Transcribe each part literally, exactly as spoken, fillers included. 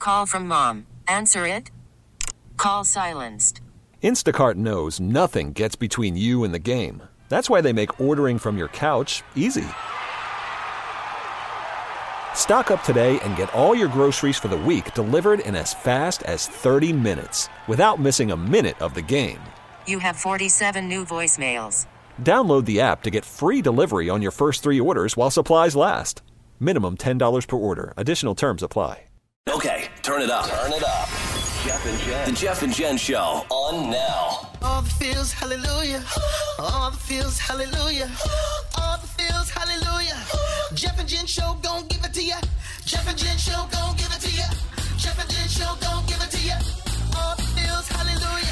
Call from mom. Answer it. Call silenced. Instacart knows nothing gets between you and the game. That's why they make ordering from your couch easy. Stock up today and get all your groceries for the week delivered in as fast as thirty minutes without missing a minute of the game. You have forty-seven new voicemails. Download the app to get free delivery on your first three orders while supplies last. Minimum ten dollars per order. Additional terms apply. Okay, turn it up. Turn it up. Jeff and Jen. The Jeff and Jen Show on now. All the feels, hallelujah. All the feels, hallelujah. All the feels, hallelujah. Jeff and Jen Show gon' give it to ya. Jeff and Jen Show gon' give it to ya. Jeff and Jen Show gon' give it to ya. All the feels, hallelujah.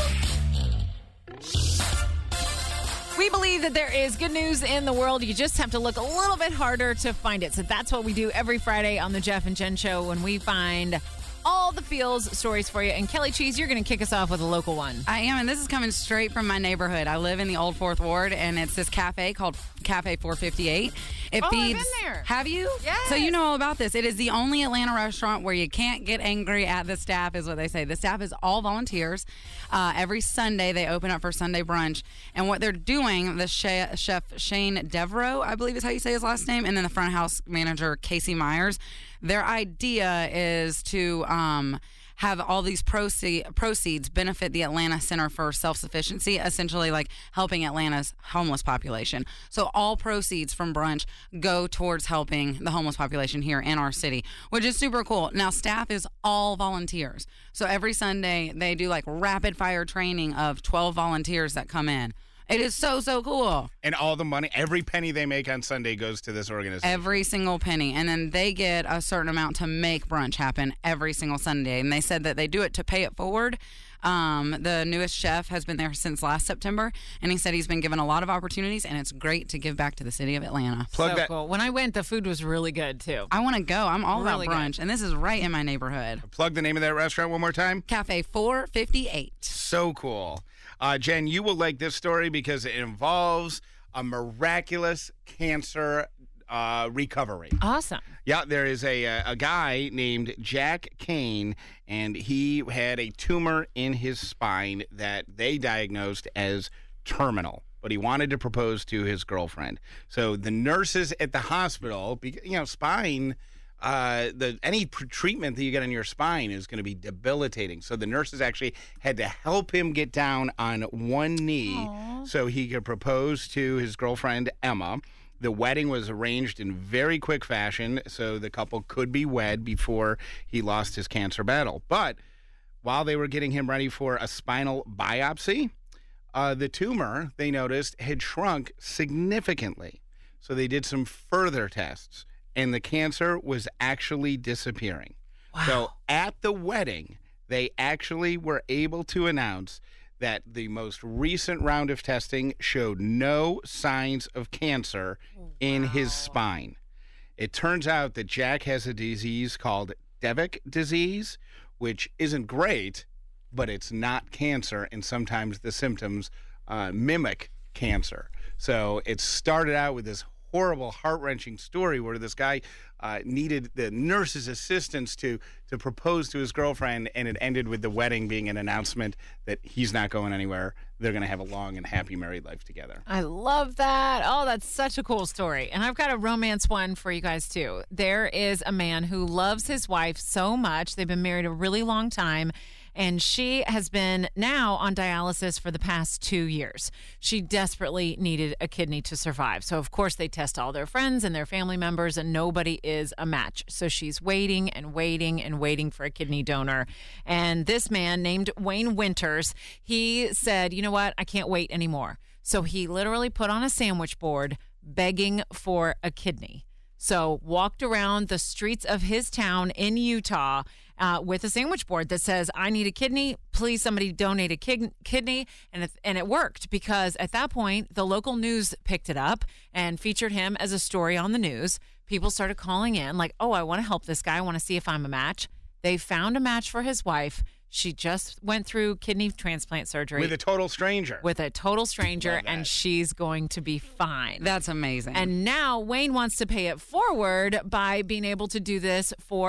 We believe that there is good news in the world. You just have to look a little bit harder to find it. So that's what we do every Friday on the Jeff and Jen Show when we find all the feels stories for you. And Kelly Cheese, you're going to kick us off with a local one. I am, and this is coming straight from my neighborhood. I live in the Old Fourth Ward, and it's this cafe called Cafe four fifty-eight. It oh, feeds. I've been there. Have you? Yes. So you know all about this. It is the only Atlanta restaurant where you can't get angry at the staff, is what they say. The staff is all volunteers. Uh, every Sunday, they open up for Sunday brunch. And what they're doing, the chef, chef Shane Devereaux, I believe is how you say his last name, and then the front house manager, Casey Myers, their idea is to um, have all these proceed, proceeds benefit the Atlanta Center for Self-Sufficiency, essentially like helping Atlanta's homeless population. So all proceeds from brunch go towards helping the homeless population here in our city, which is super cool. Now, staff is all volunteers. So every Sunday, they do like rapid fire training of twelve volunteers that come in. It is so, so cool. And all the money, every penny they make on Sunday goes to this organization. Every single penny. And then they get a certain amount to make brunch happen every single Sunday. And they said that they do it to pay it forward. Um, the newest chef has been there since last September, and he said he's been given a lot of opportunities, and it's great to give back to the city of Atlanta. Plug so that. Cool. When I went, the food was really good, too. I want to go. I'm all really about brunch, good. and this is right in my neighborhood. Plug the name of that restaurant one more time. Cafe four fifty-eight. So cool. Uh, Jen, you will like this story because it involves a miraculous cancer uh, recovery. Awesome. Yeah, there is a, a guy named Jack Kane, and he had a tumor in his spine that they diagnosed as terminal. But he wanted to propose to his girlfriend. So the nurses at the hospital, you know, spine... Uh, the any pr- treatment that you get on your spine is going to be debilitating. So the nurses actually had to help him get down on one knee Aww. So he could propose to his girlfriend, Emma. The wedding was arranged in very quick fashion, so the couple could be wed before he lost his cancer battle. But while they were getting him ready for a spinal biopsy, uh, the tumor, they noticed, had shrunk significantly. So they did some further tests. And the cancer was actually disappearing. Wow. So at the wedding, they actually were able to announce that the most recent round of testing showed no signs of cancer wow. in his spine. It turns out that Jack has a disease called Devic disease, which isn't great, but it's not cancer, and sometimes the symptoms uh, mimic cancer. So it started out with this horrible, heart-wrenching story where this guy uh, needed the nurse's assistance to to propose to his girlfriend, and it ended with the wedding being an announcement that he's not going anywhere. They're going to have a long and happy married life together. I love that. Oh, that's such a cool story. And I've got a romance one for you guys, too. There is a man who loves his wife so much. They've been married a really long time. And she has been now on dialysis for the past two years. She desperately needed a kidney to survive. So, of course, they test all their friends and their family members, and nobody is a match. So she's waiting and waiting and waiting for a kidney donor. And this man named Wayne Winters, he said, you know what? I can't wait anymore. So he literally put on a sandwich board begging for a kidney. So walked around the streets of his town in Utah uh, with a sandwich board that says, I need a kidney. Please, somebody donate a kid- kidney. And it, and it worked because at that point, the local news picked it up and featured him as a story on the news. People started calling in like, oh, I want to help this guy. I want to see if I'm a match. They found a match for his wife. She just went through kidney transplant surgery. With a total stranger. With a total stranger, and she's going to be fine. That's amazing. And now Wayne wants to pay it forward by being able to do this for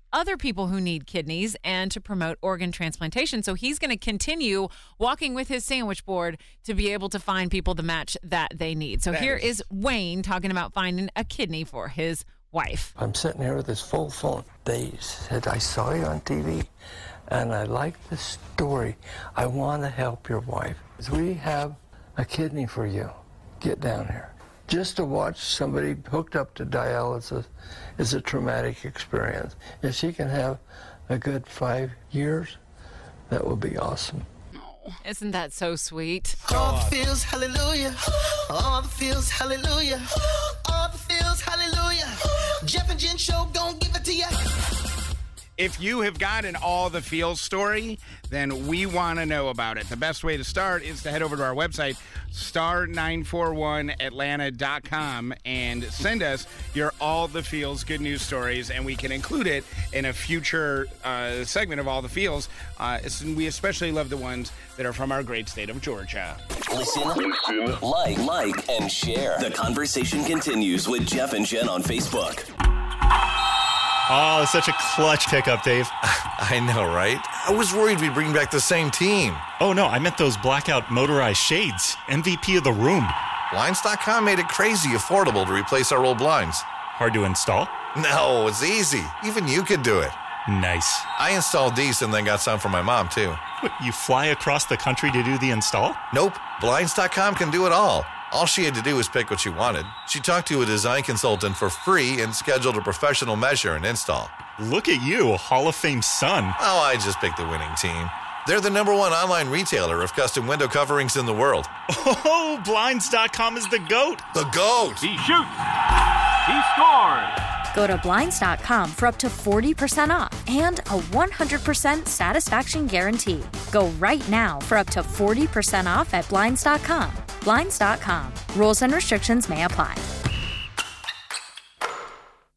other people who need kidneys and to promote organ transplantation. So he's going to continue walking with his sandwich board to be able to find people the match that they need. So That here is- is Wayne talking about finding a kidney for his wife. I'm sitting here with this full phone. They said, I saw you on T V, and I like the story. I want to help your wife. We have a kidney for you. Get down here. Just to watch somebody hooked up to dialysis is a traumatic experience. If she can have a good five years, that would be awesome. Isn't that so sweet? All the feels, hallelujah. All the feels, hallelujah. All the feels, hallelujah. Jeff and Jen Show gon' give it to you. If you have got an All the Feels story, then we want to know about it. The best way to start is to head over to our website, star nine four one atlanta dot com, and send us your All the Feels good news stories, and we can include it in a future uh, segment of All the Feels. Uh, we especially love the ones that are from our great state of Georgia. Listen, Listen, like, like, and share. The conversation continues with Jeff and Jen on Facebook. Oh, such a clutch pickup, Dave. I know, right? I was worried we'd bring back the same team. Oh, no, I meant those blackout motorized shades. M V P of the room. Blinds dot com made it crazy affordable to replace our old blinds. Hard to install? No, it's easy. Even you could do it. Nice. I installed these and then got some for my mom, too. What, you fly across the country to do the install? Nope. Blinds dot com can do it all. All she had to do was pick what she wanted. She talked to a design consultant for free and scheduled a professional measure and install. Look at you, Hall of Fame son. Oh, I just picked the winning team. They're the number one online retailer of custom window coverings in the world. Oh, Blinds dot com is the GOAT. The GOAT! He shoots. He scores. Go to Blinds dot com for up to forty percent off and a one hundred percent satisfaction guarantee. Go right now for up to forty percent off at Blinds dot com. Blinds dot com. Rules and restrictions may apply.